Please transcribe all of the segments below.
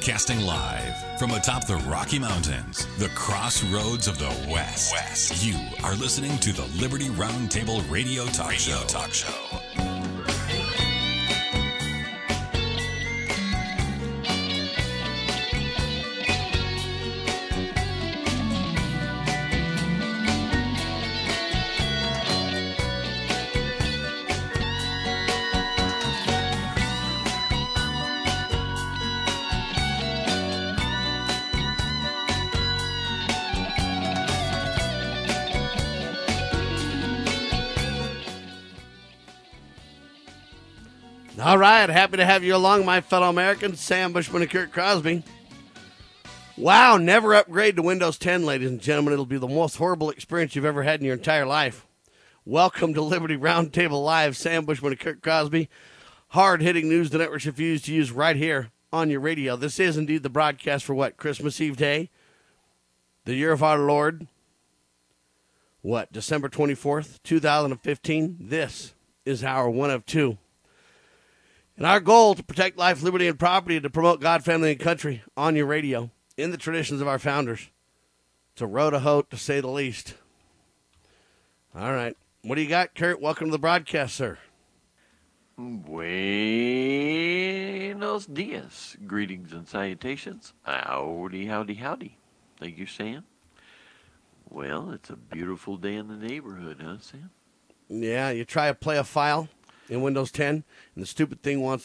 Broadcasting live from atop the Rocky Mountains, the crossroads of the West. You are listening to the Liberty Roundtable Radio Talk Show. All right, happy to have you along, my fellow Americans. Sam Bushman and Kurt Crosby. Wow, never upgrade to Windows 10, ladies and gentlemen. It'll be the most horrible experience you've ever had in your entire life. Welcome to Liberty Roundtable Live. Sam Bushman and Kurt Crosby. Hard-hitting news the networks refuse to use right here on your radio. This is indeed the broadcast for what? Christmas Eve day? The year of our Lord? What? December 24th, 2015? This is our one of two. And our goal to protect life, liberty, and property, to promote God, family, and country on your radio in the traditions of our founders. It's a road to hoe, to say the least. All right. What do you got, Kurt? Welcome to the broadcast, sir. Buenos dias. Greetings and salutations. Howdy, howdy, howdy. Thank you, Sam. Well, it's a beautiful day in the neighborhood, huh, Sam? Yeah, you try to play a file in Windows 10, and the stupid thing wants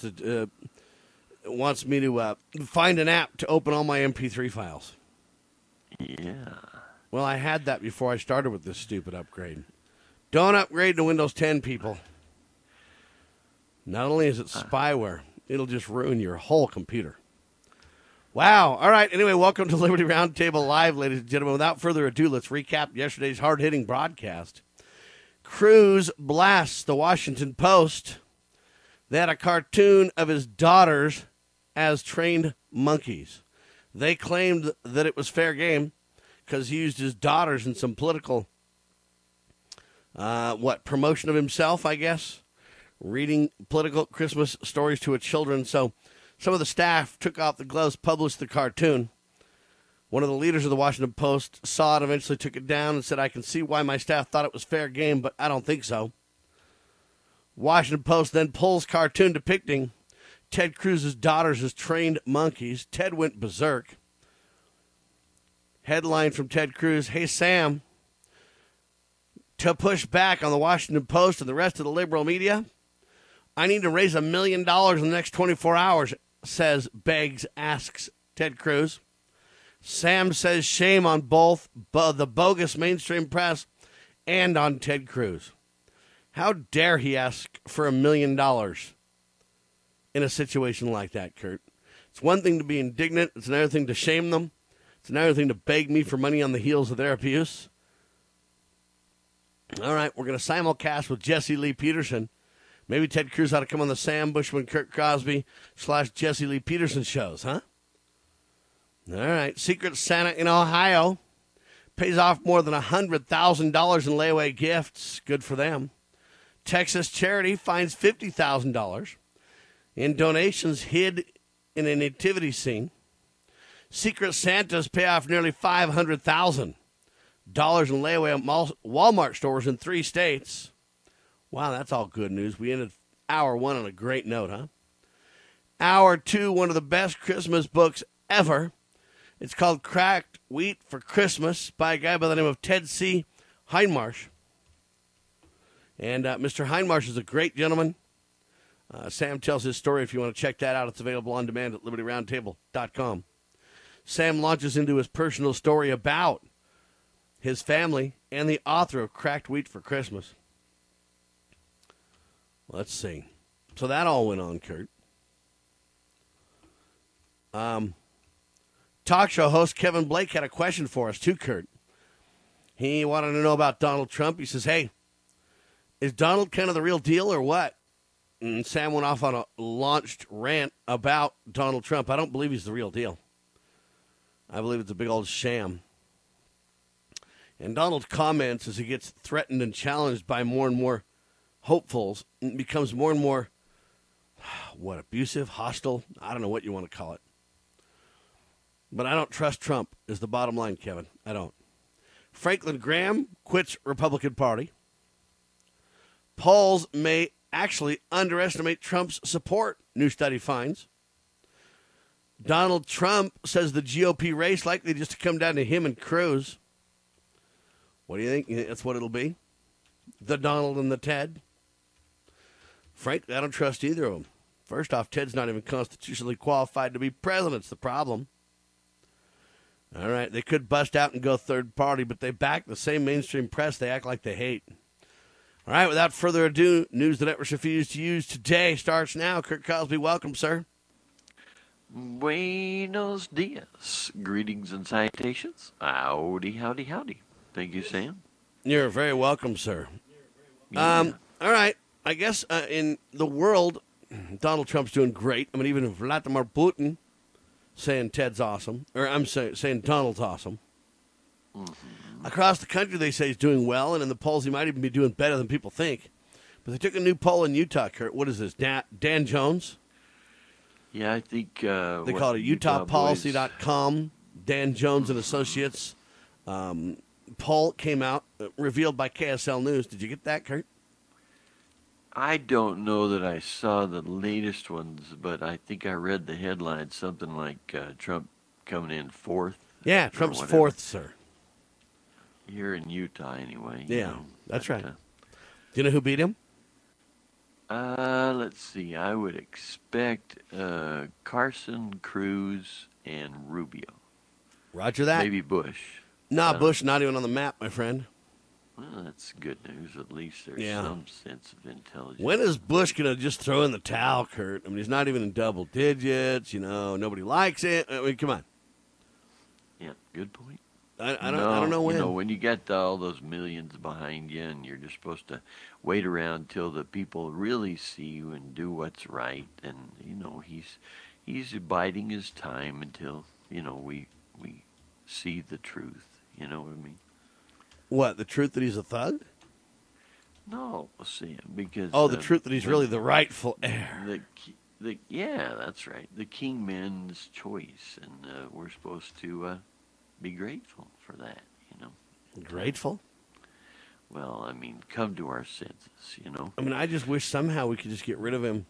me to find an app to open all my MP3 files. Yeah. Well, I had that before I started with this stupid upgrade. Don't upgrade to Windows 10, people. Not only is it spyware, it'll just ruin your whole computer. Wow. All right. Anyway, welcome to Liberty Roundtable Live, ladies and gentlemen. Without further ado, let's recap yesterday's hard-hitting broadcast. Cruz blasts the Washington Post. They had a cartoon of his daughters as trained monkeys. They claimed that it was fair game because he used his daughters in some political, promotion of himself, I guess, reading political Christmas stories to his children. So some of the staff took off the gloves, published the cartoon. One of the leaders of the Washington Post saw it, eventually took it down, and said, I can see why my staff thought it was fair game, but I don't think so. Washington Post then pulls cartoon depicting Ted Cruz's daughters as trained monkeys. Ted went berserk. Headline from Ted Cruz, hey, Sam, to push back on the Washington Post and the rest of the liberal media, I need to raise $1 million in the next 24 hours, asks Ted Cruz. Sam says shame on both the bogus mainstream press and on Ted Cruz. How dare he ask for $1 million in a situation like that, Kurt? It's one thing to be indignant. It's another thing to shame them. It's another thing to beg me for money on the heels of their abuse. All right, we're going to simulcast with Jesse Lee Peterson. Maybe Ted Cruz ought to come on the Sam Bushman, Kurt Crosby / Jesse Lee Peterson shows, huh? All right. Secret Santa in Ohio pays off more than $100,000 in layaway gifts. Good for them. Texas charity finds $50,000 in donations hid in a nativity scene. Secret Santas pay off nearly $500,000 in layaway at Walmart stores in 3 states. Wow, that's all good news. We ended hour 1 on a great note, huh? Hour 2, one of the best Christmas books ever. It's called Cracked Wheat for Christmas by a guy by the name of Ted C. Hindmarsh. And Mr. Hindmarsh is a great gentleman. Sam tells his story. If you want to check that out, it's available on demand at libertyroundtable.com. Sam launches into his personal story about his family and the author of Cracked Wheat for Christmas. Let's see. So that all went on, Kurt. Talk show host Kevin Blake had a question for us, too, Kurt. He wanted to know about Donald Trump. He says, hey, is Donald kind of the real deal or what? And Sam went off on a launched rant about Donald Trump. I don't believe he's the real deal. I believe it's a big old sham. And Donald comments as he gets threatened and challenged by more and more hopefuls and becomes more and more, abusive, hostile? I don't know what you want to call it. But I don't trust Trump is the bottom line, Kevin. I don't. Franklin Graham quits Republican Party. Polls may actually underestimate Trump's support, new study finds. Donald Trump says the GOP race likely just to come down to him and Cruz. What do you think? You think that's what it'll be? The Donald and the Ted? Frankly, I don't trust either of them. First off, Ted's not even constitutionally qualified to be president. It's the problem. All right, they could bust out and go third party, but they back the same mainstream press they act like they hate. All right, without further ado, news the networks refuse to use today starts now. Kurt Cosby, welcome, sir. Buenos dias. Greetings and salutations. Howdy, howdy, howdy. Thank you, Sam. You're very welcome, sir. Yeah. All right, I guess in the world, Donald Trump's doing great. I mean, even Vladimir Putin saying Ted's awesome, or I'm saying Donald's awesome. Mm-hmm. Across the country, they say he's doing well, and in the polls, he might even be doing better than people think. But they took a new poll in Utah, Kurt. What is this, Dan Jones? Yeah, I think... they call it UtahPolicy.com. Dan Jones and Associates. Poll came out, revealed by KSL News. Did you get that, Kurt? I don't know that I saw the latest ones, but I think I read the headline, something like Trump coming in fourth. Yeah, Trump's fourth, sir. Here in Utah, anyway. Yeah, that's right. Do you know who beat him? Let's see. I would expect Carson, Cruz, and Rubio. Roger that. Maybe Bush. Bush not even on the map, my friend. Well, that's good news. At least there's some sense of intelligence. When is Bush going to just throw in the towel, Kurt? I mean, he's not even in double digits. You know, nobody likes it. I mean, come on. Yeah, good point. I don't know when. You know, when you get all those millions behind you and you're just supposed to wait around till the people really see you and do what's right. And, you know, he's biding his time until, you know, we see the truth. You know what I mean? What, the truth that he's a thug? No, Sam, because... Oh, the truth that he's really the rightful heir. Yeah, that's right. The kingman's choice, and we're supposed to be grateful for that, you know. Grateful? Well, I mean, come to our senses, you know. I mean, I just wish somehow we could just get rid of him.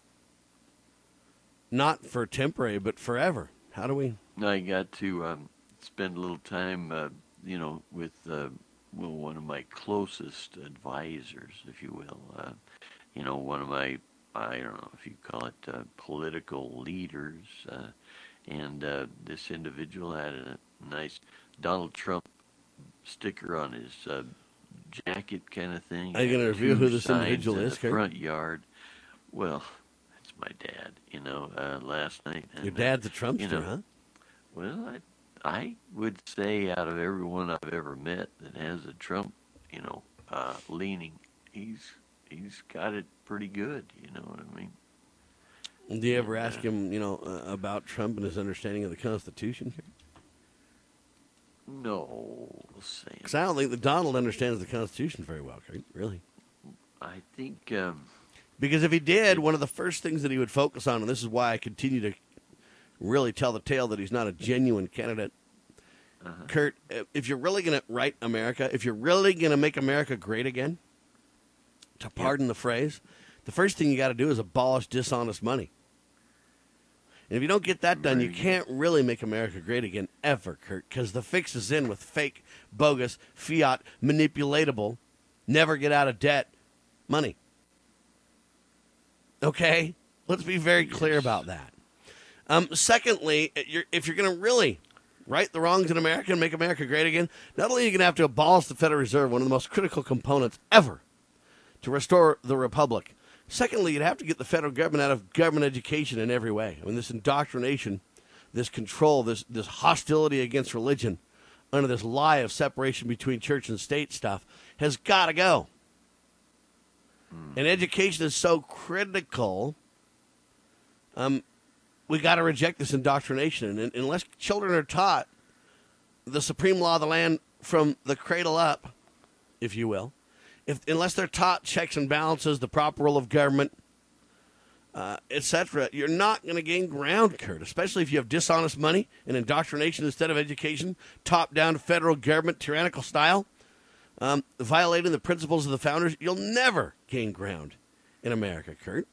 Not for temporary, but forever. How do we... I got to spend a little time, you know, with one of my closest advisors, if you will. You know, one of my, I don't know if you call it political leaders. And this individual had a nice Donald Trump sticker on his jacket kind of thing. Are you going to reveal who this individual is, Kurt? Front yard. Well, it's my dad, you know, last night. And, your dad's a Trumpster, you know, huh? Well, I would say out of everyone I've ever met that has a Trump, you know, leaning, he's got it pretty good. You know what I mean? Do you ever ask him, you know, about Trump and his understanding of the Constitution? No, Sam. Because I don't think that Donald understands the Constitution very well, Kurt, really. I think... because if he did, one of the first things that he would focus on, and this is why I continue to really tell the tale that he's not a genuine candidate, Kurt, if you're really going to right America, if you're really going to make America great again, to pardon the phrase, the first thing you got to do is abolish dishonest money. And if you don't get that done, you can't really make America great again ever, Kurt, because the fix is in with fake, bogus, fiat, manipulatable, never get out of debt money. Okay? Let's be very clear about that. Secondly, if you're going to really right the wrongs in America and make America great again, not only are you going to have to abolish the Federal Reserve, one of the most critical components ever to restore the republic. Secondly, you'd have to get the federal government out of government education in every way. I mean, this indoctrination, this control, this hostility against religion under this lie of separation between church and state stuff has got to go. And education is so critical. We got to reject this indoctrination. And unless children are taught the supreme law of the land from the cradle up, if you will, unless they're taught checks and balances, the proper role of government, etc., you're not going to gain ground, Kurt, especially if you have dishonest money and indoctrination instead of education, top-down federal government tyrannical style, violating the principles of the founders. You'll never gain ground in America, Kurt.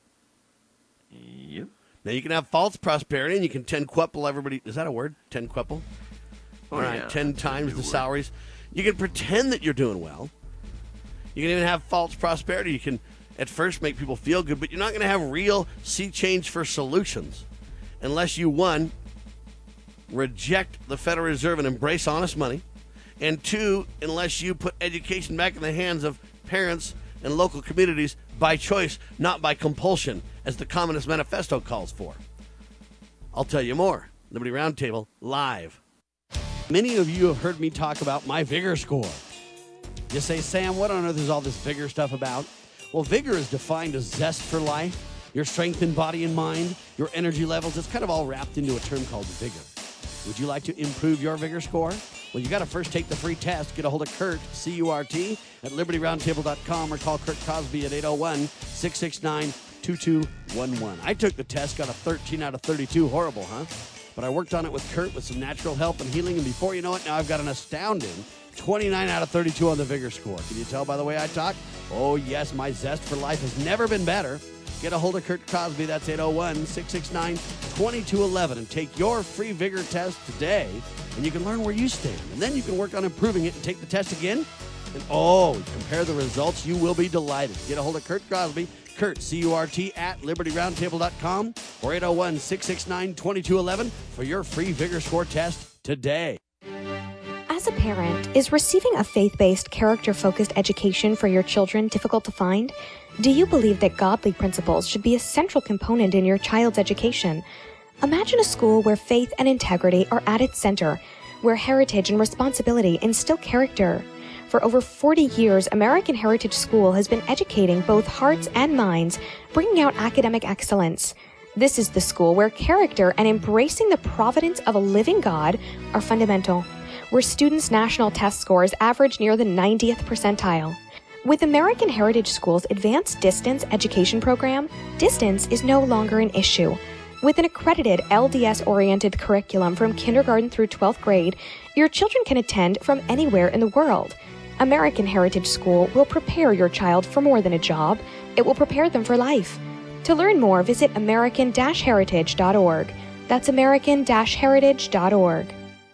Yep. Now, you can have false prosperity, and you can tenqueple everybody. Is that a word? Tenqueple? All right, yeah, 10 times the salaries. You can pretend that you're doing well. You can even have false prosperity. You can, at first, make people feel good, but you're not going to have real sea change for solutions unless you, one, reject the Federal Reserve and embrace honest money, and two, unless you put education back in the hands of parents and local communities by choice, not by compulsion, as the Communist Manifesto calls for. I'll tell you more. Liberty Roundtable, live. Many of you have heard me talk about my Vigor score. You say, Sam, what on earth is all this Vigor stuff about? Well, Vigor is defined as zest for life, your strength in body and mind, your energy levels. It's kind of all wrapped into a term called Vigor. Would you like to improve your Vigor score? Well, you got to first take the free test. Get a hold of Kurt, C-U-R-T, at LibertyRoundtable.com, or call Kurt Cosby at 801-669-2211. I took the test, got a 13 out of 32. Horrible, huh? But I worked on it with Kurt with some natural help and healing, and before you know it, now I've got an astounding 29 out of 32 on the Vigor score. Can you tell by the way I talk? Oh, yes, my zest for life has never been better. Get a hold of Kurt Cosby. That's 801-669-2211. And take your free Vigor test today, and you can learn where you stand. And then you can work on improving it and take the test again. And, compare the results. You will be delighted. Get a hold of Kurt Cosby. Kurt, C-U-R-T, at LibertyRoundtable.com, or 801-669-2211 for your free Vigor score test today. As a parent, is receiving a faith-based, character-focused education for your children difficult to find? Do you believe that godly principles should be a central component in your child's education? Imagine a school where faith and integrity are at its center, where heritage and responsibility instill character. For over 40 years, American Heritage School has been educating both hearts and minds, bringing out academic excellence. This is the school where character and embracing the providence of a living God are fundamental, where students' national test scores average near the 90th percentile. With American Heritage School's advanced distance education program, distance is no longer an issue. With an accredited LDS-oriented curriculum from kindergarten through 12th grade, your children can attend from anywhere in the world. American Heritage School will prepare your child for more than a job. It will prepare them for life. To learn more, visit American-Heritage.org. That's American-Heritage.org.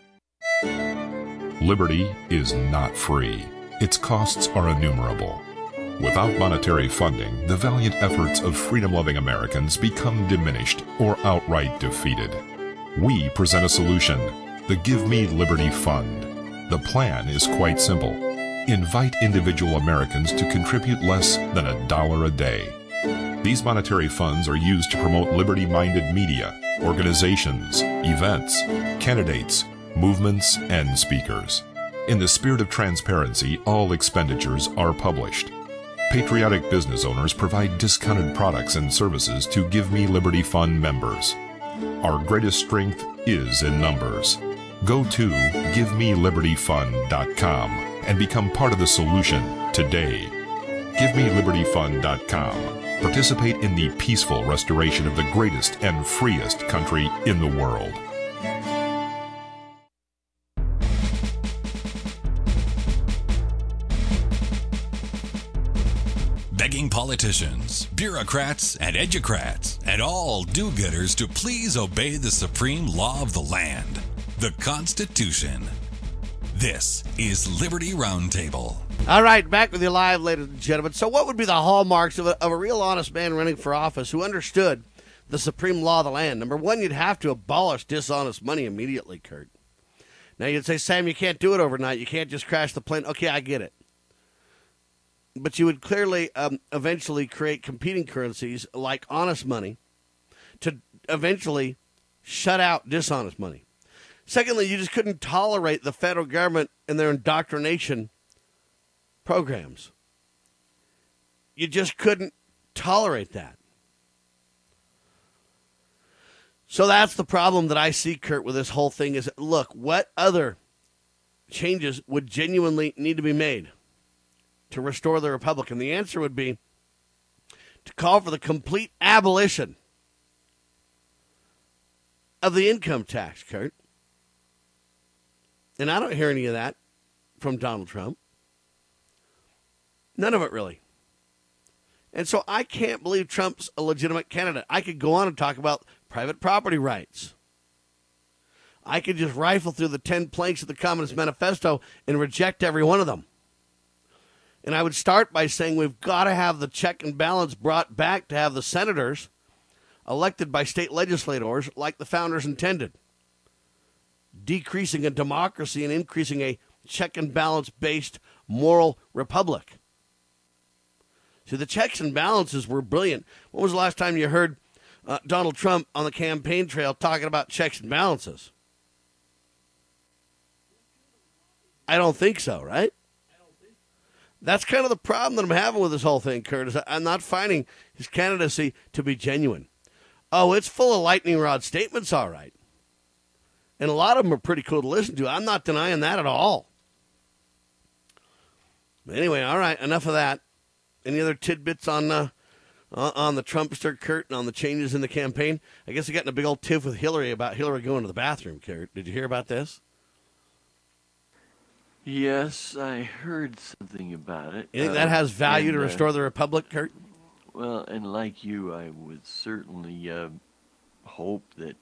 Liberty is not free. Its costs are innumerable. Without monetary funding, the valiant efforts of freedom-loving Americans become diminished or outright defeated. We present a solution, the Give Me Liberty Fund. The plan is quite simple. Invite individual Americans to contribute less than $1 a day. These monetary funds are used to promote liberty-minded media, organizations, events, candidates, movements, and speakers. In the spirit of transparency, all expenditures are published. Patriotic business owners provide discounted products and services to Give Me Liberty Fund members. Our greatest strength is in numbers. Go to GiveMeLibertyFund.com and become part of the solution today. GiveMeLibertyFund.com. Participate in the peaceful restoration of the greatest and freest country in the world. Begging politicians, bureaucrats, and educrats, and all do-gooders to please obey the supreme law of the land, the Constitution. This is Liberty Roundtable. All right, back with you live, ladies and gentlemen. So what would be the hallmarks of a real honest man running for office who understood the supreme law of the land? Number one, you'd have to abolish dishonest money immediately, Kurt. Now, you'd say, Sam, you can't do it overnight. You can't just crash the plane. Okay, I get it. But you would clearly eventually create competing currencies like honest money to eventually shut out dishonest money. Secondly, you just couldn't tolerate the federal government and their indoctrination programs. You just couldn't tolerate that. So that's the problem that I see, Kurt, with this whole thing is, look, what other changes would genuinely need to be made to restore the Republic? And the answer would be to call for the complete abolition of the income tax, Kurt. And I don't hear any of that from Donald Trump. None of it, really. And so I can't believe Trump's a legitimate candidate. I could go on and talk about private property rights. I could just rifle through the 10 planks of the Communist Manifesto and reject every one of them. And I would start by saying we've got to have the check and balance brought back to have the senators elected by state legislators like the founders intended, decreasing a democracy and increasing a check and balance based moral republic. See, the checks and balances were brilliant. When was the last time you heard Donald Trump on the campaign trail talking about checks and balances? I don't think so, right? That's kind of the problem that I'm having with this whole thing, Curtis. I'm not finding his candidacy to be genuine. Oh, it's full of lightning rod statements, all right. And a lot of them are pretty cool to listen to. I'm not denying that at all. But anyway, all right, enough of that. Any other tidbits on the Trumpster, Kurt, and on the changes in the campaign? I guess he got in a big old tiff with Hillary about Hillary going to the bathroom, Kurt. Did you hear about this? Yes, I heard something about it. You think that has value to restore the republic, Kurt? Well, and like you, I would certainly hope that,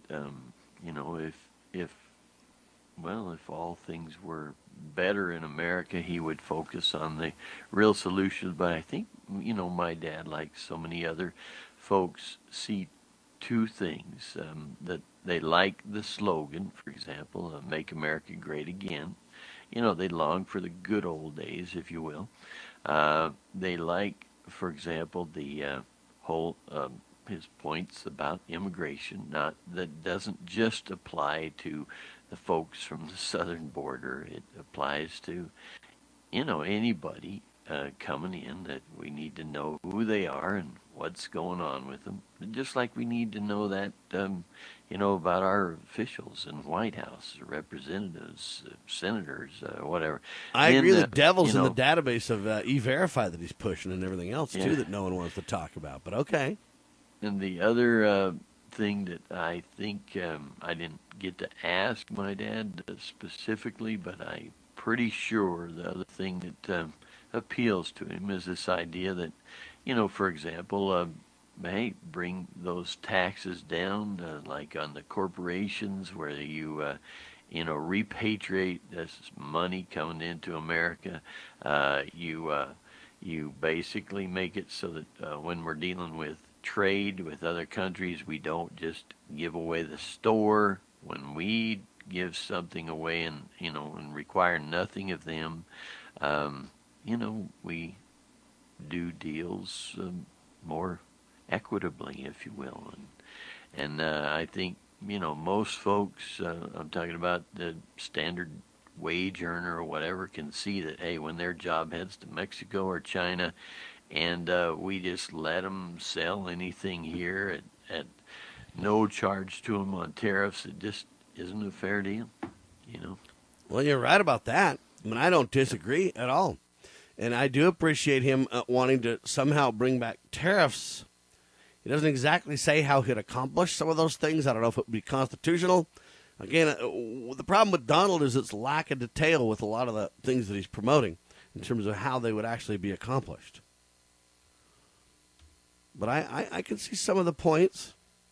if all things were better in America, he would focus on the real solutions. But I think, my dad, like so many other folks, see two things. That they like the slogan, for example, Make America Great Again. They long for the good old days, if you will. They like, for example, the whole his points about immigration. That doesn't just apply to the folks from the southern border. It applies to, anybody coming in, that we need to know who they are and what's going on with them. Just like we need to know that, about our officials in White House, representatives, senators, whatever. I agree. The devil's in the database of E-Verify that he's pushing and everything else, too, that no one wants to talk about. But okay. And the other thing that I think I didn't get to ask my dad specifically, but I'm pretty sure the other thing that appeals to him is this idea that, for example, hey, bring those taxes down, like on the corporations where you, repatriate this money coming into America. You basically make it so that when we're dealing with trade with other countries, we don't just give away the store. When we give something away and require nothing of them, we do deals more equitably, if you will. And I think, most folks, I'm talking about the standard wage earner or whatever, can see that, hey, when their job heads to Mexico or China, and we just let them sell anything here at no charge to them on tariffs, it just isn't a fair deal, Well, you're right about that. I mean, I don't disagree at all. And I do appreciate him wanting to somehow bring back tariffs. He doesn't exactly say how he'd accomplish some of those things. I don't know if it would be constitutional. Again, the problem with Donald is its lack of detail with a lot of the things that he's promoting in terms of how they would actually be accomplished. But I can see some of the points.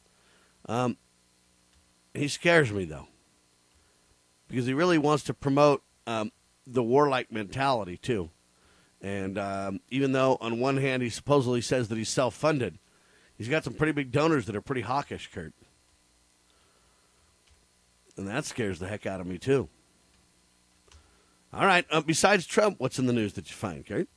He scares me, though, because he really wants to promote the warlike mentality, too. And even though on one hand he supposedly says that he's self-funded, he's got some pretty big donors that are pretty hawkish, Kurt. And that scares the heck out of me, too. All right, besides Trump, what's in the news that you find, Kurt?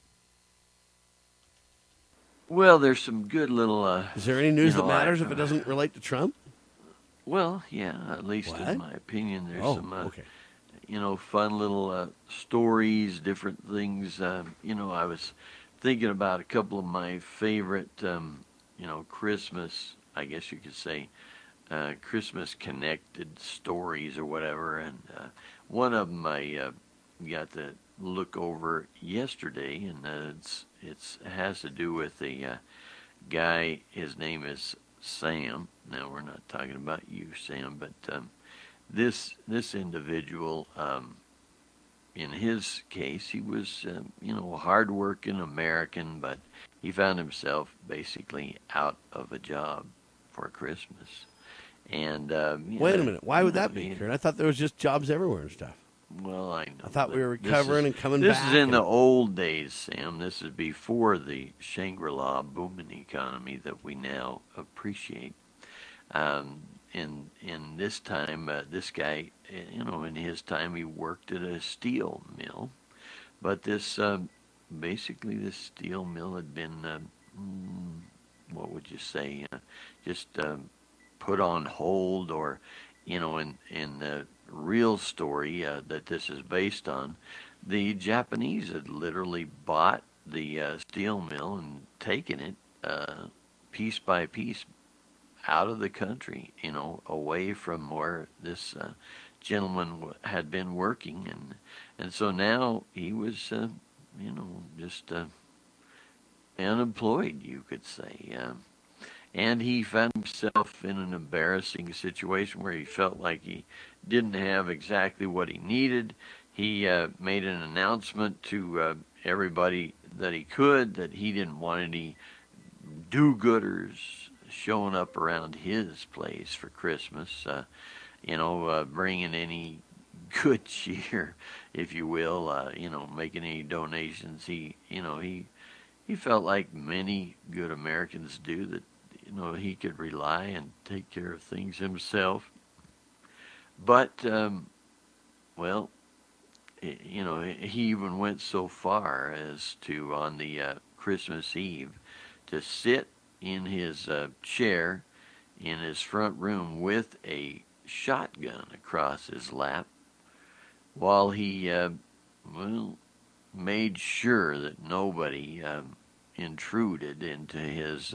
Well, there's some good little... Is there any news that matters if it doesn't relate to Trump? Well, yeah, at least What? in my opinion, there's some... okay. Fun little stories, different things. I was thinking about a couple of my favorite, Christmas, I guess you could say, Christmas-connected stories or whatever. And one of them I got to look over yesterday, and it has to do with guy, his name is Sam. Now, we're not talking about you, Sam, but this individual, in his case, he was, a hard-working American, but he found himself basically out of a job for Christmas. And wait a minute, why would that be, Kurt? I thought there was just jobs everywhere and stuff. Well, I know. I thought we were recovering and coming back. This is in the old days, Sam. This is before the Shangri-La booming economy that we now appreciate. In this time, this guy, in his time, he worked at a steel mill. But this, basically, this steel mill had been, what would you say, just put on hold, or, in the real story that this is based on, the Japanese had literally bought the steel mill and taken it piece by piece out of the country, away from where this gentleman had been working, and so now he was, just unemployed, you could say. And he found himself in an embarrassing situation where he felt like he didn't have exactly what he needed. He made an announcement to everybody that he could that he didn't want any do-gooders showing up around his place for Christmas, bringing any good cheer, if you will, making any donations. He felt like many good Americans do, that he could rely and take care of things himself. But, he even went so far as to, on the Christmas Eve, to sit in his chair in his front room with a shotgun across his lap while he, made sure that nobody intruded into his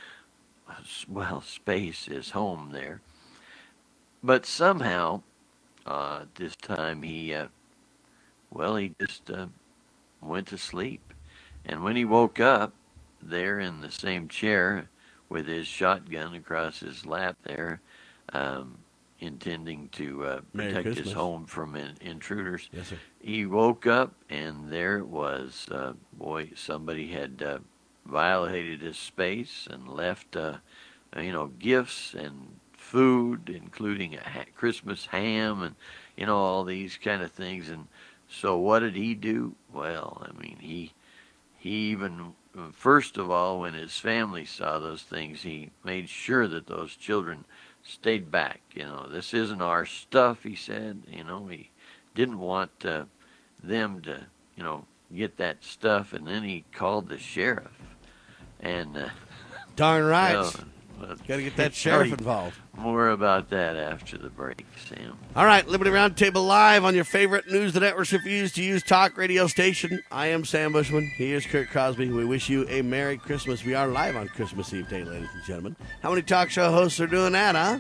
space, his home there. But somehow, this time he just went to sleep. And when he woke up there in the same chair with his shotgun across his lap there, intending to protect his home from intruders, yes, sir. He woke up and there it was. Somebody had violated his space and left, gifts and food, including a Christmas ham and, all these kind of things. And so what did he do? Well, he even, first of all, when his family saw those things, he made sure that those children stayed back. This isn't our stuff, he said. He didn't want them to, get that stuff. And then he called the sheriff. And darn right. Got to get that sheriff involved. More about that after the break, Sam. All right, Liberty Roundtable Live on your favorite news the networks refuse to use talk radio station. I am Sam Bushman. He is Kurt Cosby. We wish you a Merry Christmas. We are live on Christmas Eve Day, ladies and gentlemen. How many talk show hosts are doing that, huh?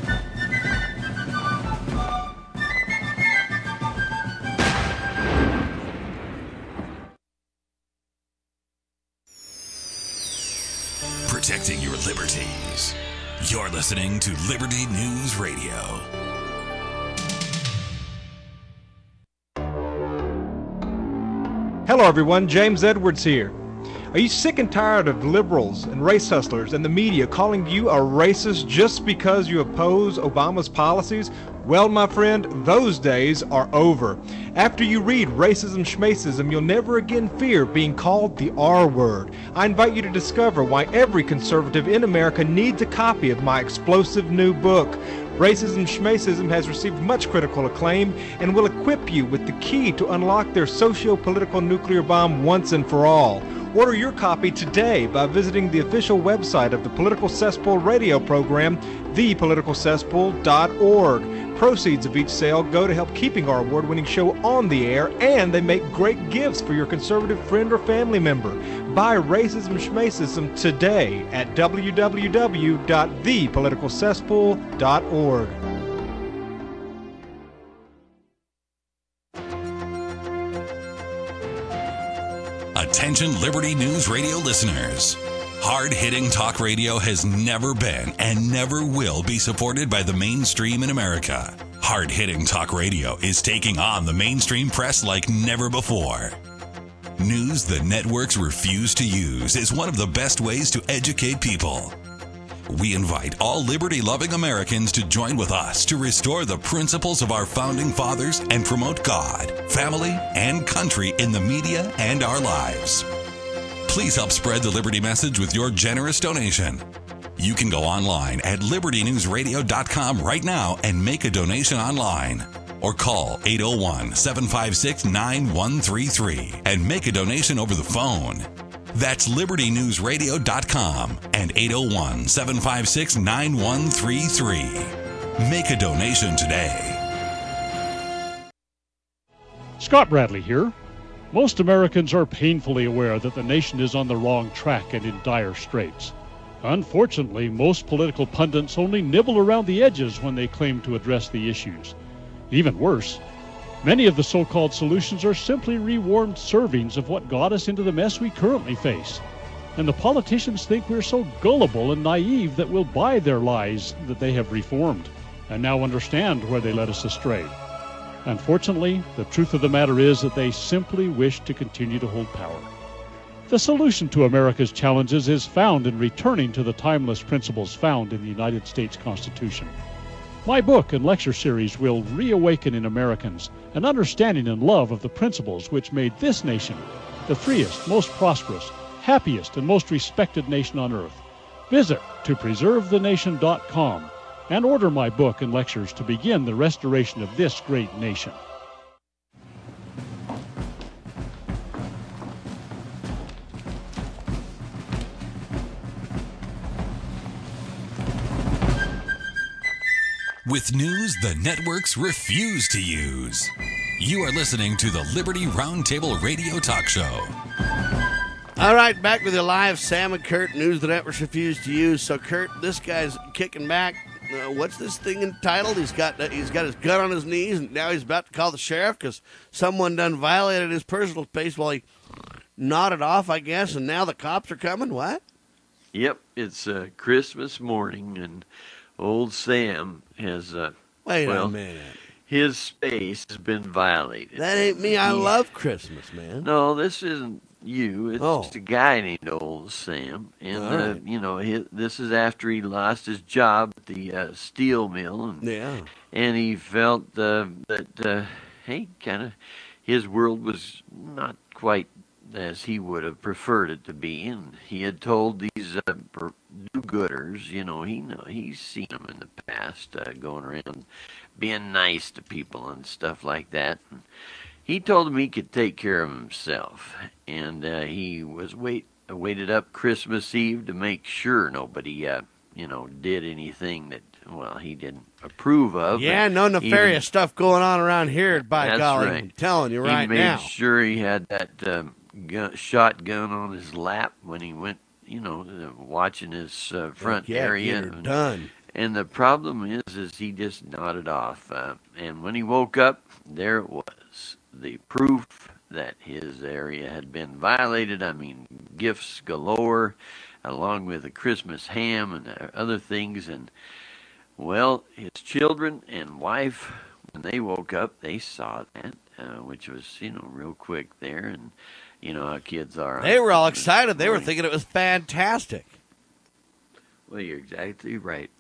Protecting your liberties. You're listening to Liberty News Radio. Hello, everyone. James Edwards here. Are you sick and tired of liberals and race hustlers and the media calling you a racist just because you oppose Obama's policies? Well, my friend, those days are over. After you read Racism Schmacism, you'll never again fear being called the R word. I invite you to discover why every conservative in America needs a copy of my explosive new book. Racism Schmacism has received much critical acclaim and will equip you with the key to unlock their socio-political nuclear bomb once and for all. Order your copy today by visiting the official website of the Political Cesspool radio program, thepoliticalcesspool.org. Proceeds of each sale go to help keeping our award-winning show on the air, and they make great gifts for your conservative friend or family member. Buy Racism Schmacism today at www.thepoliticalcesspool.org. Attention Liberty News Radio listeners. Hard-hitting talk radio has never been and never will be supported by the mainstream in America. Hard-hitting talk radio is taking on the mainstream press like never before. News the networks refuse to use is one of the best ways to educate people. We invite all liberty-loving Americans to join with us to restore the principles of our founding fathers and promote God, family, and country in the media and our lives. Please help spread the Liberty message with your generous donation. You can go online at libertynewsradio.com right now and make a donation online. Or call 801-756-9133 and make a donation over the phone. That's libertynewsradio.com and 801-756-9133. Make a donation today. Scott Bradley here. Most Americans are painfully aware that the nation is on the wrong track and in dire straits. Unfortunately, most political pundits only nibble around the edges when they claim to address the issues. Even worse, many of the so-called solutions are simply rewarmed servings of what got us into the mess we currently face. And the politicians think we're so gullible and naive that we'll buy their lies that they have reformed and now understand where they led us astray. Unfortunately, the truth of the matter is that they simply wish to continue to hold power. The solution to America's challenges is found in returning to the timeless principles found in the United States Constitution. My book and lecture series will reawaken in Americans an understanding and love of the principles which made this nation the freest, most prosperous, happiest, and most respected nation on earth. Visit topreservethenation.com and order my book and lectures to begin the restoration of this great nation. With news the networks refuse to use. You are listening to the Liberty Roundtable Radio Talk Show. All right, back with you live, Sam and Kurt, news the networks refuse to use. So, Kurt, this guy's kicking back. What's this thing entitled? He's got his gun on his knees, and now he's about to call the sheriff because someone done violated his personal space while he nodded off, I guess, and now the cops are coming. What? Yep, it's Christmas morning, and old Sam has Wait a minute. His space has been violated. That ain't me. I love Christmas, man. No, this isn't you. It's just a guy named Old Sam. And, right. This is after he lost his job at the steel mill. And he felt that, his world was not quite as he would have preferred it to be. And he had told these do-gooders, he's seen them in the past going around being nice to people and stuff like that. And he told him he could take care of himself, and he was waited up Christmas Eve to make sure nobody, did anything that, he didn't approve of. Yeah, no nefarious stuff going on around here, by golly. Right. I'm telling you right now. now. He made sure he had that shotgun on his lap when he went, watching his front area. Get her done. And the problem is he just nodded off. And when he woke up, there it was. The proof that his area had been violated. I mean, gifts galore, along with a Christmas ham and other things. And, his children and wife, when they woke up, they saw that, which was, real quick there. And, how kids are. They were all excited. They were thinking it was fantastic. Well, you're exactly right.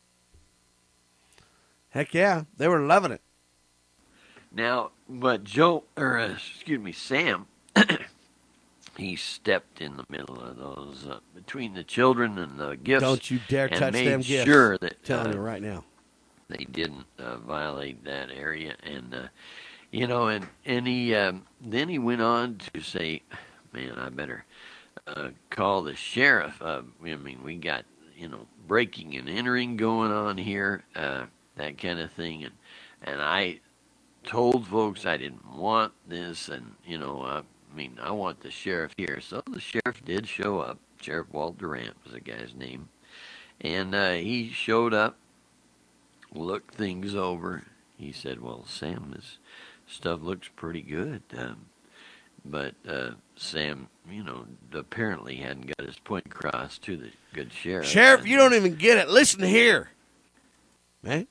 Heck yeah, they were loving it. Now, but Sam, he stepped in the middle of those, between the children and the gifts. Don't you dare touch them gifts. And made sure that, telling you right now, they didn't violate that area. And, and he, then he went on to say, man, I better call the sheriff. We got, breaking and entering going on here, that kind of thing. And I told folks I didn't want this, and, I want the sheriff here. So the sheriff did show up. Sheriff Walt Durant was the guy's name. And he showed up, looked things over. He said, well, Sam, this stuff looks pretty good. But Sam, apparently hadn't got his point across to the good sheriff. Sheriff, you don't even get it. Listen here. Man.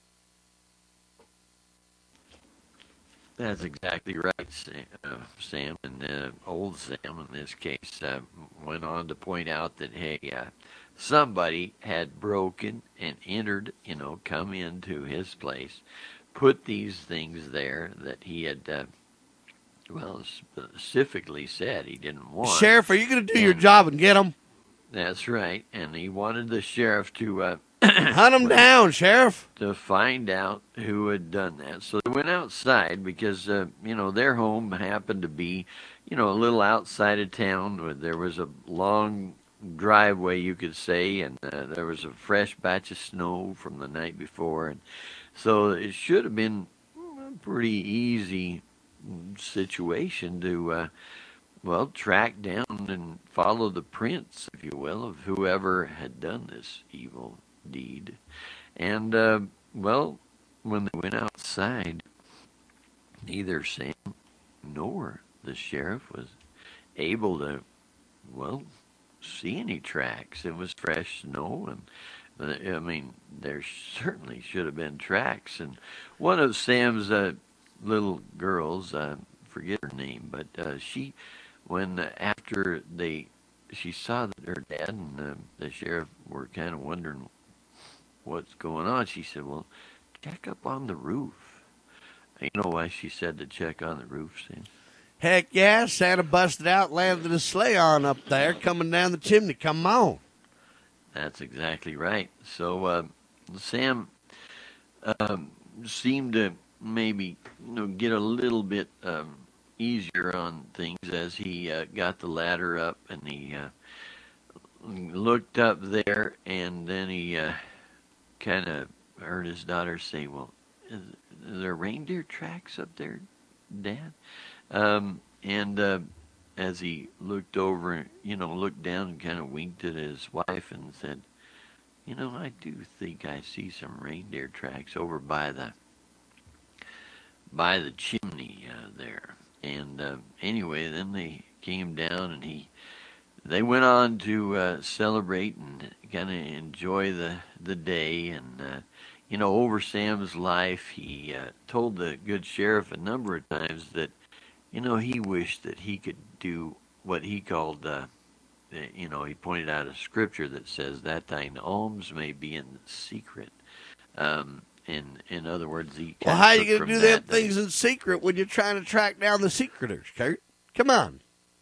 That's exactly right, Sam, and old Sam in this case went on to point out that, hey, somebody had broken and entered, come into his place, put these things there that he had, specifically said he didn't want. Sheriff, are you going to do your job and get them? That's right, and he wanted the sheriff to hunt them down, Sheriff, to find out who had done that. So they went outside because their home happened to be a little outside of town. There was a long driveway, you could say, and there was a fresh batch of snow from the night before, and so it should have been a pretty easy situation to track down and follow the prints, if you will, of whoever had done this evil deed. And when they went outside, neither Sam nor the sheriff was able to see any tracks. It was fresh snow, and there certainly should have been tracks. And one of Sam's little girls, forget her name, but she saw that her dad and the sheriff were kind of wondering what's going on, she said, well, check up on the roof. You know why she said to check on the roof, Sam? Heck yeah, Santa busted out, landed his sleigh on up there, coming down the chimney. Come on. That's exactly right. So Sam seemed to maybe get a little bit easier on things as he got the ladder up, and he looked up there, and then he kind of heard his daughter say, well, is there reindeer tracks up there, Dad? And as he looked over, looked down and kind of winked at his wife and said, I do think I see some reindeer tracks over by the chimney there. And anyway, then they came down, and they went on to celebrate and kind of enjoy the day. And over Sam's life, he told the good sheriff a number of times that he wished that he could do what he called he pointed out a scripture that says that thine alms may be in secret. In other words, well, how are you going to do them things in secret when you're trying to track down the secreters, Kurt? Come on.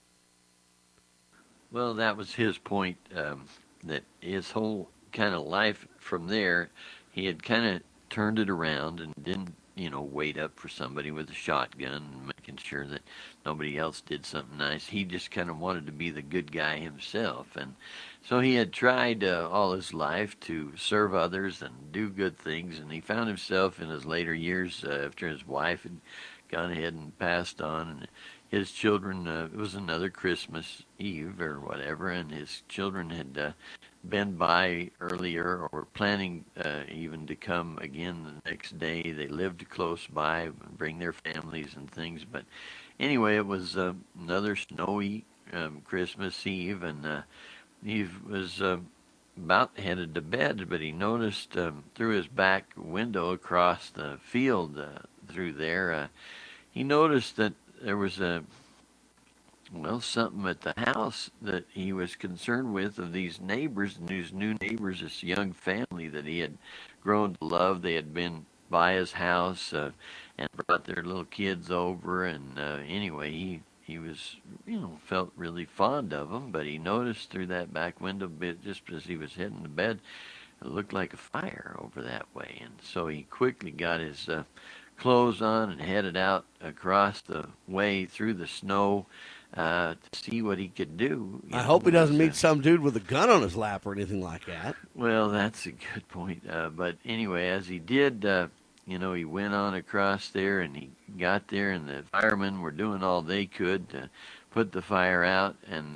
Well, that was his point, that his whole kind of life from there, he had kind of turned it around and didn't, wait up for somebody with a shotgun and making sure that nobody else did something nice. He just kind of wanted to be the good guy himself. And so he had tried all his life to serve others and do good things, and he found himself in his later years, after his wife had gone ahead and passed on, and his children, it was another Christmas Eve or whatever, and his children had been by earlier or were planning even to come again the next day. They lived close by, bring their families and things. But anyway, it was another snowy Christmas Eve, and he was about headed to bed, but he noticed through his back window across the field through there, he noticed that there was something at the house that he was concerned with, of these neighbors, and these new neighbors, this young family that he had grown to love. They had been by his house and brought their little kids over, and anyway, he was, felt really fond of them, but he noticed through that back window bit, just as he was heading to bed, it looked like a fire over that way, and so he quickly got his clothes on and headed out across the way through the snow to see what he could do. I hope he doesn't meet some dude with a gun on his lap or anything like that. Well, that's a good point. But anyway, as he did, he went on across there, and he got there, and the firemen were doing all they could to put the fire out. And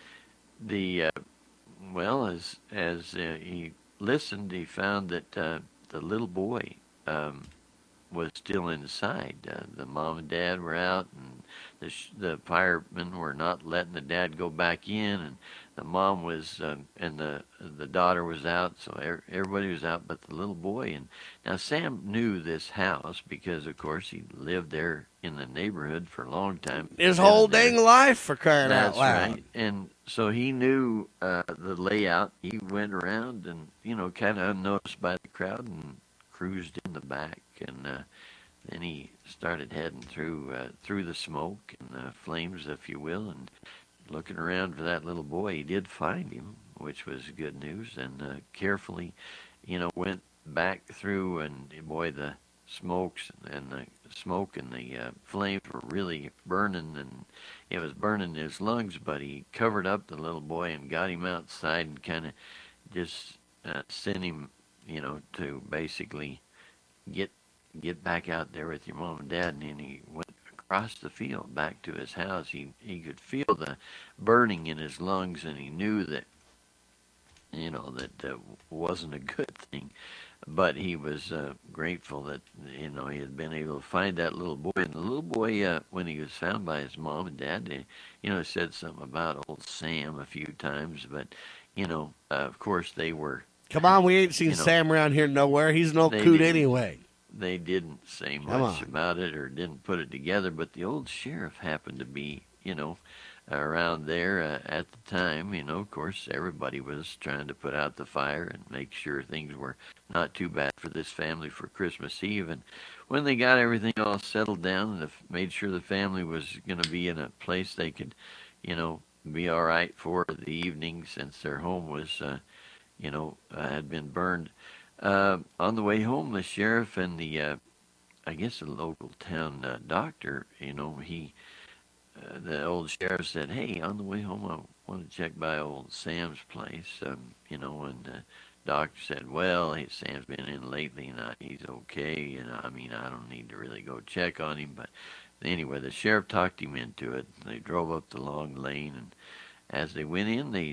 as he listened, he found that the little boy was still inside. The mom and dad were out, and the firemen were not letting the dad go back in, and the mom was and the daughter was out, so everybody was out but the little boy. And now Sam knew this house because, of course, he lived there in the neighborhood for a long time. His whole dang life, for crying out loud. That's right. And so he knew the layout. He went around and, kind of unnoticed by the crowd and cruised in the back. And then he started heading through the smoke and the flames, if you will, and looking around for that little boy. He did find him, which was good news, and carefully, went back through, and boy, the smokes and the smoke and the flames were really burning, and it was burning his lungs, but he covered up the little boy and got him outside and kind of just sent him, to basically get back out there with your mom and dad. And then he went across the field back to his house. He could feel the burning in his lungs, and he knew that that wasn't a good thing. But he was grateful that he had been able to find that little boy. And the little boy, when he was found by his mom and dad, they said something about old Sam a few times. But of course they were. Come on, we ain't seen Sam around here nowhere. He's an old coot anyway. They didn't say much about it or didn't put it together, but the old sheriff happened to be, around there at the time. Of course, everybody was trying to put out the fire and make sure things were not too bad for this family for Christmas Eve. And when they got everything all settled down and made sure the family was going to be in a place they could, be all right for the evening, since their home was, had been burned. On the way home, the sheriff and the local town doctor, the old sheriff said, "Hey, on the way home, I want to check by old Sam's place," and the doctor said, "Well, Sam's been in lately, and he's okay, I don't need to really go check on him." But anyway, the sheriff talked him into it. They drove up the long lane, and as they went in, the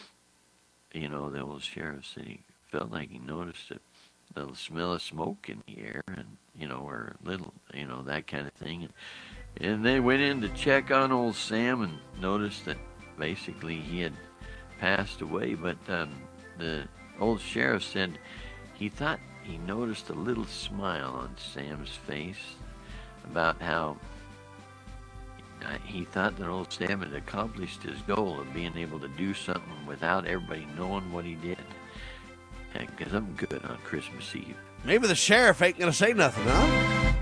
old sheriff said he felt like he noticed a little smell of smoke in the air, and or a little, that kind of thing. And they went in to check on old Sam and noticed that basically he had passed away. But the old sheriff said he thought he noticed a little smile on Sam's face about how he thought that old Sam had accomplished his goal of being able to do something without everybody knowing what he did. Because I'm good on Christmas Eve. Maybe the sheriff ain't going to say nothing, huh?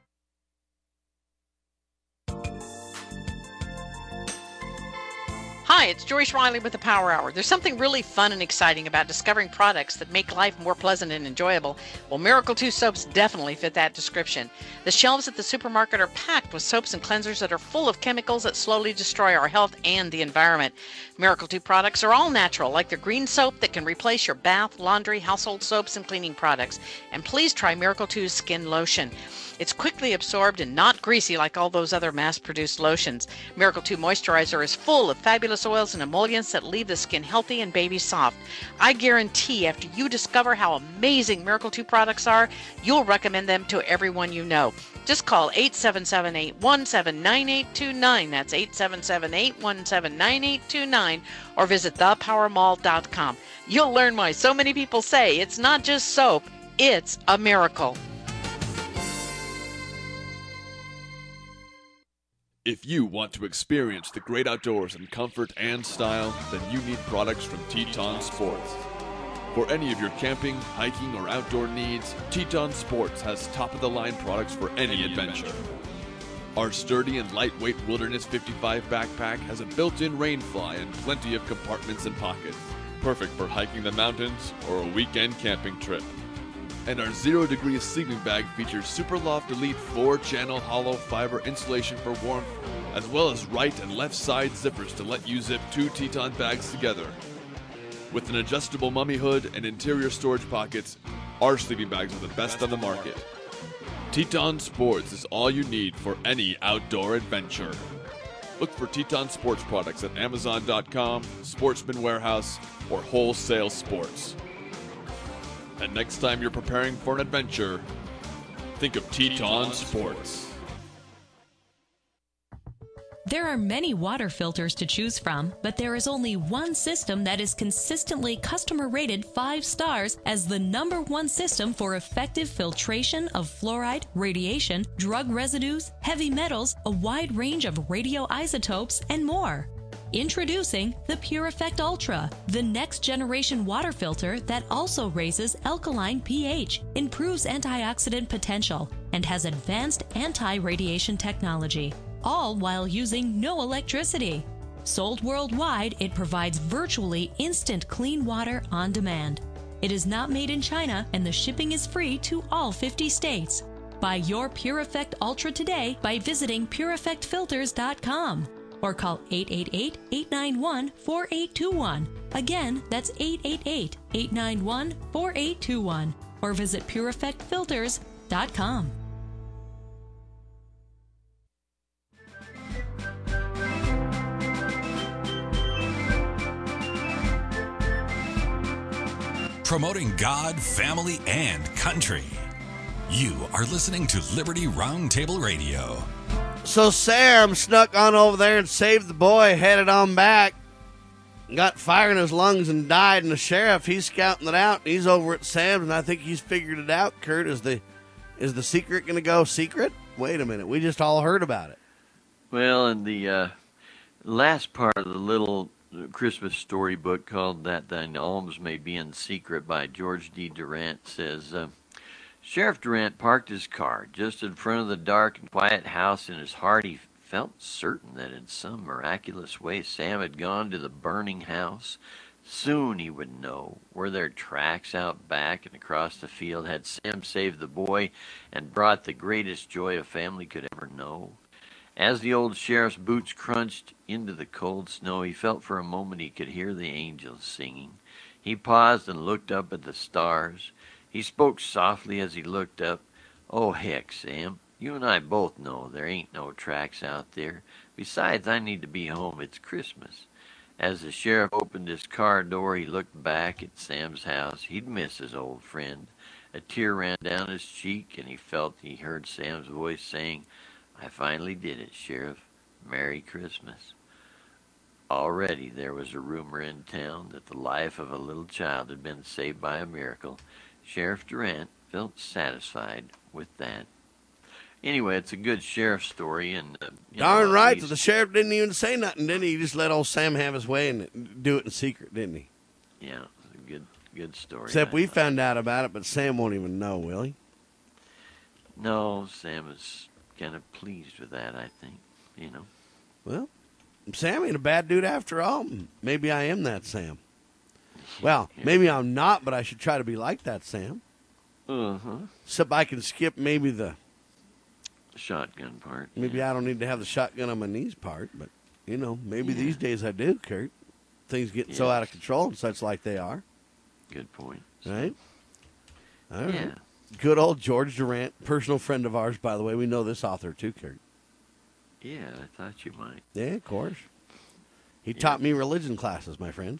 Hi, it's Joyce Riley with the Power Hour. There's something really fun and exciting about discovering products that make life more pleasant and enjoyable. Well, Miracle 2 soaps definitely fit that description. The shelves at the supermarket are packed with soaps and cleansers that are full of chemicals that slowly destroy our health and the environment. Miracle 2 products are all natural, like their green soap that can replace your bath, laundry, household soaps, and cleaning products. And please try Miracle 2's skin lotion. It's quickly absorbed and not greasy like all those other mass-produced lotions. Miracle 2 Moisturizer is full of fabulous oils and emollients that leave the skin healthy and baby soft. I guarantee after you discover how amazing Miracle 2 products are, you'll recommend them to everyone you know. Just call 877-817-9829. That's 877-817-9829. Or visit thepowermall.com. You'll learn why so many people say it's not just soap, it's a miracle. If you want to experience the great outdoors in comfort and style, then you need products from Teton Sports. For any of your camping, hiking, or outdoor needs, Teton Sports has top-of-the-line products for any adventure. Our sturdy and lightweight Wilderness 55 backpack has a built-in rain fly and plenty of compartments and pockets, perfect for hiking the mountains or a weekend camping trip. And our 0 Degrees sleeping bag features Superloft Elite 4-channel hollow fiber insulation for warmth, as well as right and left side zippers to let you zip 2 Teton bags together. With an adjustable mummy hood and interior storage pockets, our sleeping bags are the best on the market. Teton Sports is all you need for any outdoor adventure. Look for Teton Sports products at Amazon.com, Sportsman Warehouse, or Wholesale Sports. And next time you're preparing for an adventure, think of Teton Sports. There are many water filters to choose from, but there is only one system that is consistently customer rated 5 stars as the #1 system for effective filtration of fluoride, radiation, drug residues, heavy metals, a wide range of radioisotopes, and more. Introducing the Pure Effect Ultra, the next generation water filter that also raises alkaline pH, improves antioxidant potential, and has advanced anti-radiation technology, all while using no electricity. Sold worldwide, it provides virtually instant clean water on demand. It is not made in China, and the shipping is free to all 50 states. Buy your Pure Effect Ultra today by visiting PureEffectFilters.com or call 888-891-4821. Again, that's 888-891-4821 or visit PureEffectFilters.com. Promoting God, family, and country. You are listening to Liberty Roundtable Radio. So Sam snuck on over there and saved the boy, headed on back, got fire in his lungs and died, and the sheriff, he's scouting it out, and he's over at Sam's, and I think he's figured it out. Kurt, is the secret going to go secret? Wait a minute, we just all heard about it. Well, in the last part of the little Christmas storybook called That Thine Alms May Be in Secret by George D. Durant says, Sheriff Durant parked his car just in front of the dark and quiet house. In his heart, he felt certain that in some miraculous way Sam had gone to the burning house. Soon he would know. Were there tracks out back and across the field? Had Sam saved the boy and brought the greatest joy a family could ever know? As the old sheriff's boots crunched into the cold snow, he felt for a moment he could hear the angels singing. He paused and looked up at the stars. He spoke softly as he looked up. Oh, heck, Sam, you and I both know there ain't no tracks out there. Besides, I need to be home. It's Christmas. As the sheriff opened his car door, he looked back at Sam's house. He'd miss his old friend. A tear ran down his cheek, and he heard Sam's voice saying, I finally did it, Sheriff. Merry Christmas. Already there was a rumor in town that the life of a little child had been saved by a miracle. Sheriff Durant felt satisfied with that. Anyway, it's a good sheriff story. And darn right, the sheriff didn't even say nothing, didn't he? He just let old Sam have his way and do it in secret, didn't he? Yeah, it's a good story. Except we found out about it, but Sam won't even know, will he? No, Sam is kind of pleased with that, I think, Well, Sam ain't a bad dude after all. Maybe I am that Sam. Well, maybe I'm not, but I should try to be like that Sam. Except I can skip maybe the shotgun part. Maybe I don't need to have the shotgun on my knees part, but, maybe these days I do, Kurt. Things get so out of control and such like they are. Good point. Right? All right. Yeah. Good old George Durant, personal friend of ours, by the way. We know this author too, Kurt. Yeah, I thought you might. Yeah, of course. He taught me religion classes, my friend.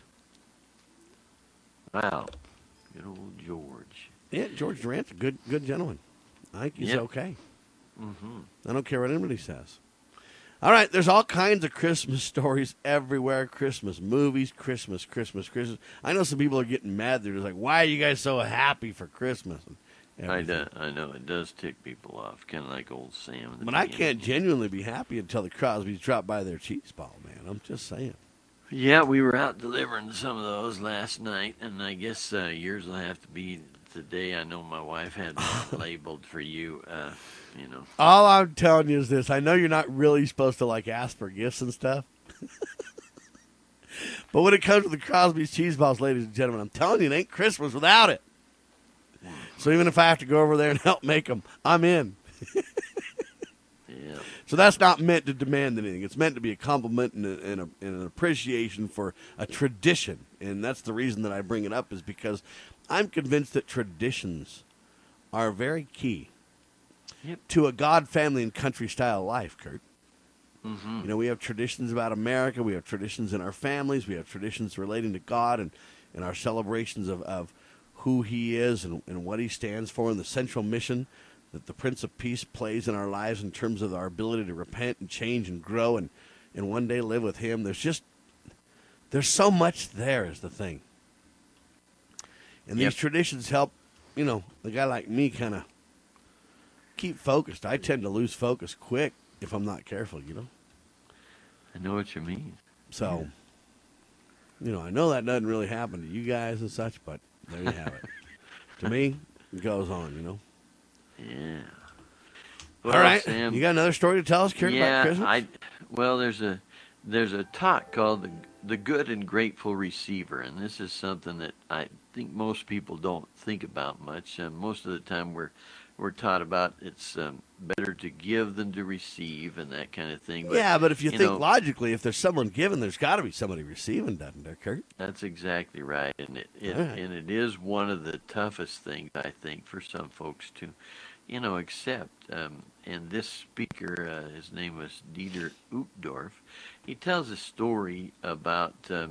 Wow. Good old George. Yeah, George Durant's a good gentleman. I think he's okay. I don't care what anybody says. All right, there's all kinds of Christmas stories everywhere. Christmas movies, Christmas. I know some people are getting mad. They're just like, why are you guys so happy for Christmas? I know. It does tick people off, kind of like old Sam. But I can't genuinely be happy until the Crosbys drop by their cheese ball, man. I'm just saying. Yeah, we were out delivering some of those last night, and I guess yours will have to be today. I know my wife had one labeled for you, All I'm telling you is this. I know you're not really supposed to, ask for gifts and stuff. But when it comes to the Crosby's cheese balls, ladies and gentlemen, I'm telling you, it ain't Christmas without it. So even if I have to go over there and help make them, I'm in. Yeah. So that's not meant to demand anything. It's meant to be a compliment and an appreciation for a tradition. And that's the reason that I bring it up, is because I'm convinced that traditions are very key to a God, family, and country style life, Kurt. We have traditions about America. We have traditions in our families. We have traditions relating to God and our celebrations of who he is and what he stands for, and the central mission that the Prince of Peace plays in our lives in terms of our ability to repent and change and grow and and one day live with him. There's so much there is the thing. And these traditions help, a guy like me kind of keep focused. I tend to lose focus quick if I'm not careful, I know what you mean. So, I know that doesn't really happen to you guys and such, but there you have it. To me, it goes on, Yeah. Well, all right, Sam, you got another story to tell us, Kurt, about Christmas? There's a talk called the Good and Grateful Receiver, and this is something that I think most people don't think about much. Most of the time, we're taught about it's better to give than to receive and that kind of thing. But if you think logically, if there's someone giving, there's got to be somebody receiving, doesn't there, Kurt? That's exactly right, and it is one of the toughest things, I think, for some folks to accept. And this speaker, his name was Dieter Uchtdorf, he tells a story about, a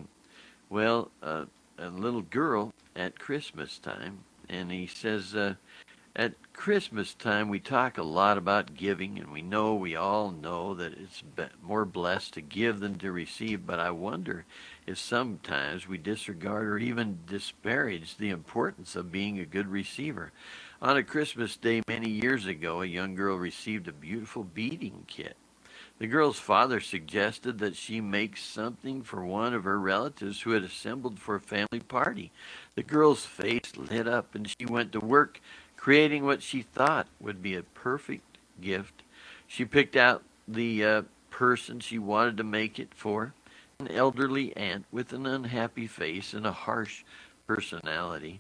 little girl at Christmas time, and he says, at Christmas time, we talk a lot about giving, and we all know that it's more blessed to give than to receive, but I wonder if sometimes we disregard or even disparage the importance of being a good receiver. On a Christmas day many years ago, a young girl received a beautiful beading kit. The girl's father suggested that she make something for one of her relatives who had assembled for a family party. The girl's face lit up, and she went to work creating what she thought would be a perfect gift. She picked out the person she wanted to make it for, an elderly aunt with an unhappy face and a harsh personality.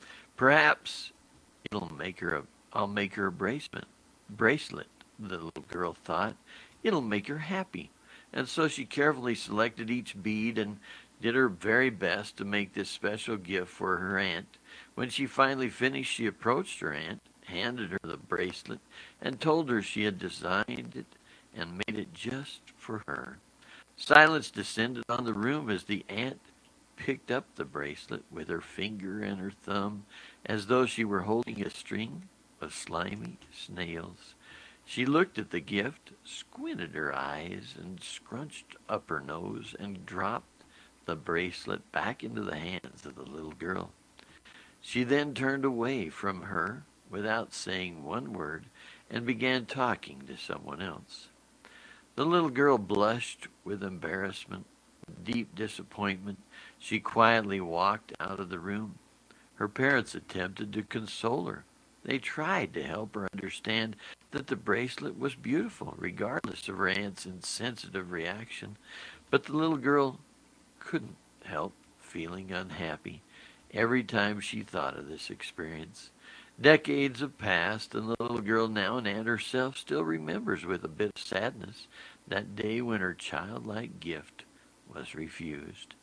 Perhaps I'll make her a bracelet, the little girl thought. It'll make her happy. And so she carefully selected each bead and did her very best to make this special gift for her aunt. When she finally finished, she approached her aunt, handed her the bracelet, and told her she had designed it and made it just for her. Silence descended on the room as the aunt picked up the bracelet with her finger and her thumb, as though she were holding a string of slimy snails. She looked at the gift, squinted her eyes, and scrunched up her nose, and dropped the bracelet back into the hands of the little girl. She then turned away from her without saying one word and began talking to someone else. The little girl blushed with embarrassment, deep disappointment. She quietly walked out of the room. Her parents attempted to console her. They tried to help her understand that the bracelet was beautiful, regardless of her aunt's insensitive reaction. But the little girl couldn't help feeling unhappy every time she thought of this experience. Decades have passed, and the little girl, now an aunt herself, still remembers with a bit of sadness that day when her childlike gift was refused.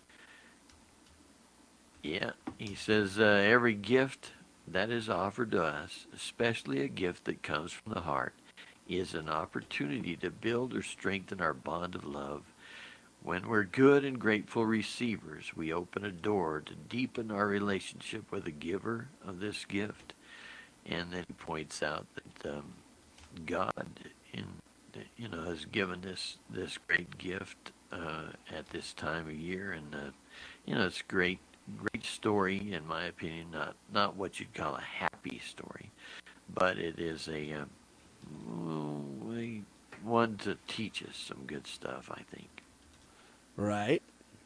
Yeah, he says, every gift that is offered to us, especially a gift that comes from the heart, is an opportunity to build or strengthen our bond of love. When we're good and grateful receivers, we open a door to deepen our relationship with the giver of this gift. And then he points out that God, has given this great gift at this time of year, and it's great story in my opinion. Not what you'd call a happy story, but it is a one to teach us some good stuff, I think. Right.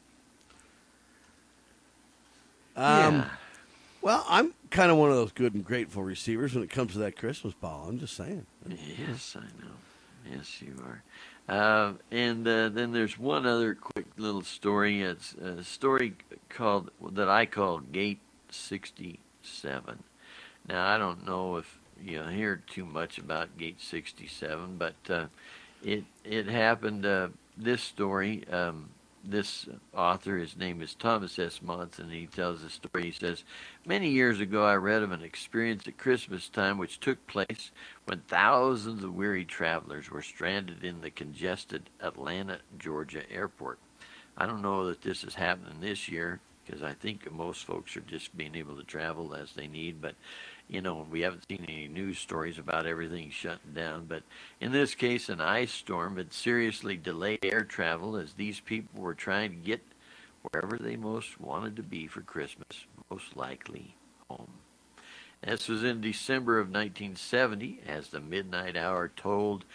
Yeah. Well, I'm kind of one of those good and grateful receivers when it comes to that Christmas ball. I'm just saying. Yes, I know. Yes, you are. And then there's one other quick little story. It's a story that I call Gate 67. Now, I don't know if you hear too much about Gate 67, but it happened. This story. This author, his name is Thomas S. Monson, and he tells the story. He says, many years ago I read of an experience at Christmas time which took place when thousands of weary travelers were stranded in the congested Atlanta, Georgia airport. I don't know that this is happening this year. because I think most folks are just being able to travel as they need. But, you know, we haven't seen any news stories about everything shutting down. But in this case, an ice storm had seriously delayed air travel as these people were trying to get wherever they most wanted to be for Christmas, most likely home. This was in December of 1970, as the midnight hour tolled.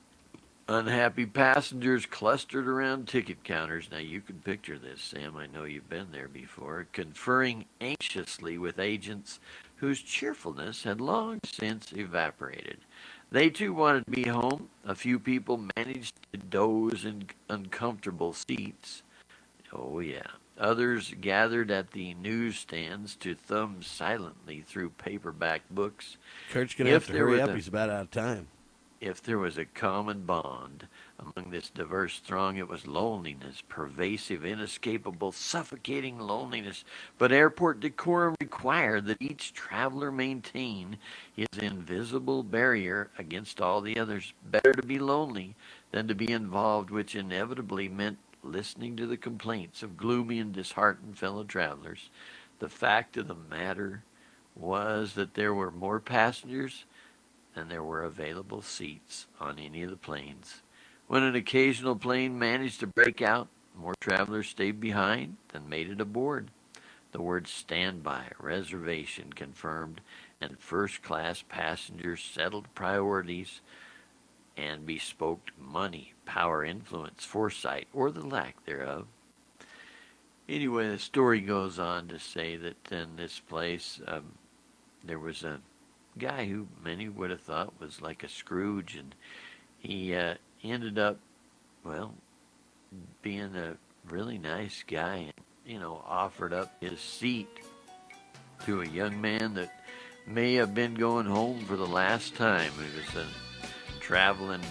Unhappy passengers clustered around ticket counters. Now, you can picture this, Sam. I know you've been there before. Conferring anxiously with agents whose cheerfulness had long since evaporated. They, too, wanted to be home. A few people managed to doze in uncomfortable seats. Oh, yeah. Others gathered at the newsstands to thumb silently through paperback books. Kurt's going to have to hurry up. He's about out of time. If there was a common bond among this diverse throng, it was loneliness, pervasive, inescapable, suffocating loneliness. But airport decorum required that each traveler maintain his invisible barrier against all the others. Better to be lonely than to be involved, which inevitably meant listening to the complaints of gloomy and disheartened fellow travelers. The fact of the matter was that there were more passengers than there were available seats on any of the planes. When an occasional plane managed to break out, more travelers stayed behind than made it aboard. The word standby, reservation confirmed, and first-class passengers settled priorities and bespoke money, power, influence, foresight, or the lack thereof. Anyway, the story goes on to say that in this place there was a guy who many would have thought was like a Scrooge, and he ended up, well, being a really nice guy, and, you know, offered up his seat to a young man that may have been going home for the last time. He was traveling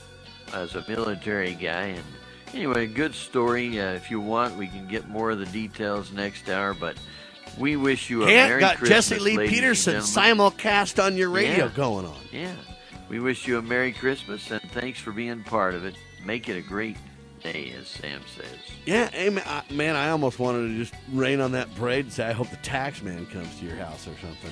as a military guy, and anyway, good story. If you want, we can get more of the details next hour, but we wish you a Merry Christmas, Jesse Lee Peterson simulcast on your radio going on. Yeah. We wish you a Merry Christmas, and thanks for being part of it. Make it a great day, as Sam says. Yeah, hey, man, I almost wanted to just rain on that parade and say, I hope the tax man comes to your house or something.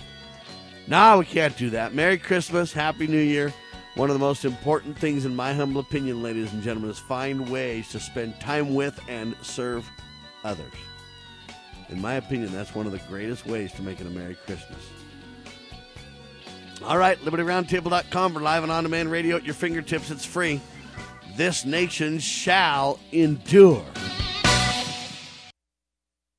No, we can't do that. Merry Christmas, Happy New Year. One of the most important things, in my humble opinion, ladies and gentlemen, is find ways to spend time with and serve others. In my opinion, that's one of the greatest ways to make it a Merry Christmas. All right, LibertyRoundtable.com for live and on-demand radio at your fingertips. It's free. This nation shall endure.